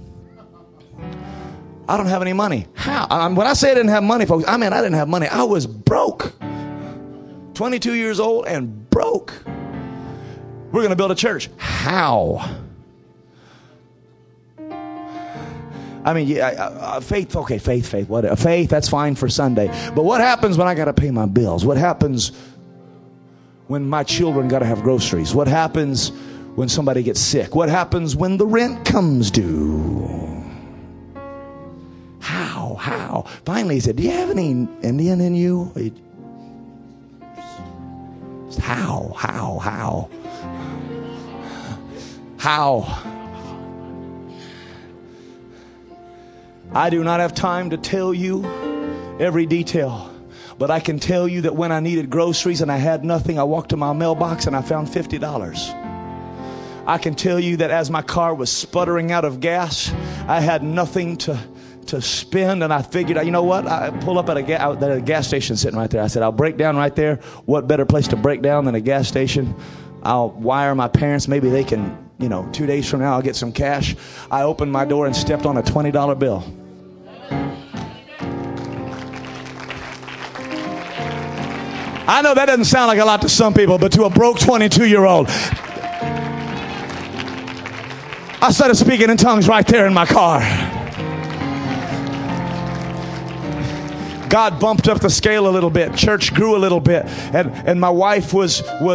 I don't have any money. How? When I say I didn't have money, folks, I mean, I didn't have money. I was broke. 22 years old and broke. We're going to build a church. How? I mean, faith, okay, faith, whatever. Faith, that's fine for Sunday. But what happens when I got to pay my bills? What happens when my children got to have groceries? What happens when somebody gets sick? What happens when the rent comes due? How? Finally, he said, do you have any Indian in you? How? I do not have time to tell you every detail, but I can tell you that when I needed groceries and I had nothing, I walked to my mailbox and I found $50. I can tell you that as my car was sputtering out of gas, I had nothing to spend, and I figured, you know what? I pull up at a gas station sitting right there. I said, I'll break down right there. What better place to break down than a gas station? I'll wire my parents. Maybe they can, 2 days from now, I'll get some cash. I opened my door and stepped on a $20 bill. I know that doesn't sound like a lot to some people, but to a broke 22-year-old, I started speaking in tongues right there in my car. God bumped up the scale a little bit. Church grew a little bit. And my wife we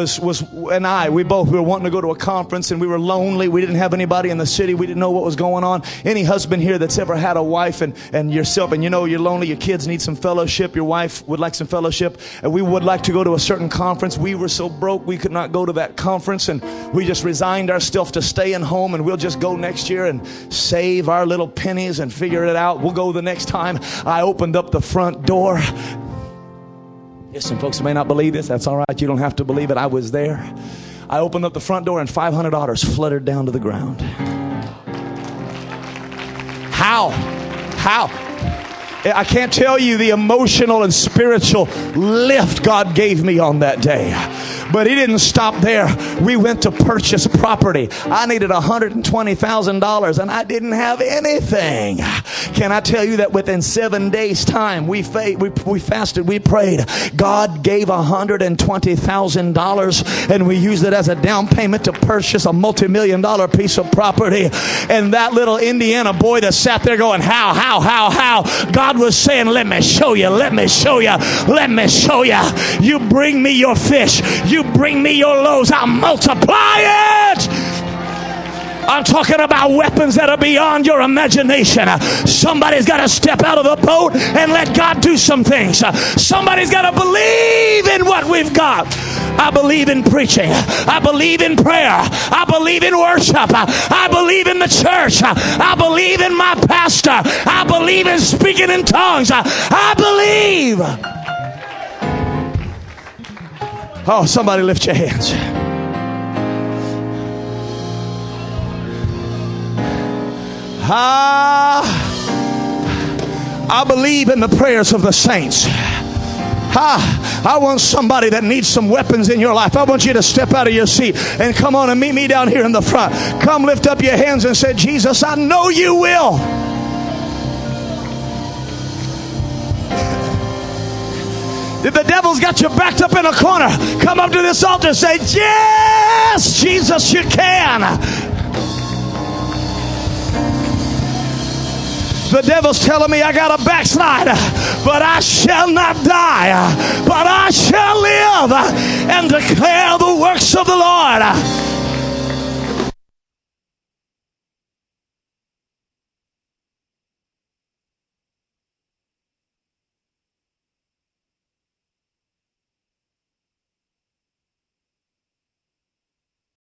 were wanting to go to a conference, and we were lonely. We didn't have anybody in the city. We didn't know what was going on. Any husband here that's ever had a wife and yourself, and you're lonely, your kids need some fellowship, your wife would like some fellowship, and we would like to go to a certain conference. We were so broke we could not go to that conference, and we just resigned ourselves to staying home, and we'll just go next year and save our little pennies and figure it out. We'll go the next time. I opened up the front door. Listen, folks, you may not believe this. That's all right. You don't have to believe it. I was there. I opened up the front door and $500 fluttered down to the ground. How? I can't tell you the emotional and spiritual lift God gave me on that day. But He didn't stop there. We went to purchase property. I needed $120,000 and I didn't have anything. Can I tell you that within 7 days' time, we fasted, we prayed. God gave $120,000 and we used it as a down payment to purchase a multi-million-dollar piece of property. And that little Indiana boy that sat there going, how? God was saying, let me show you. You bring me your fish. You bring me your loaves. I'll multiply it. I'm talking about weapons that are beyond your imagination. Somebody's got to step out of the boat and let God do some things. Somebody's got to believe in what we've got. I believe in preaching. I believe in prayer. I believe in worship. I believe in the church. I believe in my pastor. I believe in speaking in tongues. I believe. Oh, somebody lift your hands. I believe in the prayers of the saints. I want somebody that needs some weapons in your life. I want you to step out of your seat and come on and meet me down here in the front. Come lift up your hands and say, Jesus, I know you will. If the devil's got you backed up in a corner, come up to this altar and say, yes, Jesus, you can. The devil's telling me I got to backslide, but I shall not die, but I shall live and declare the works of the Lord.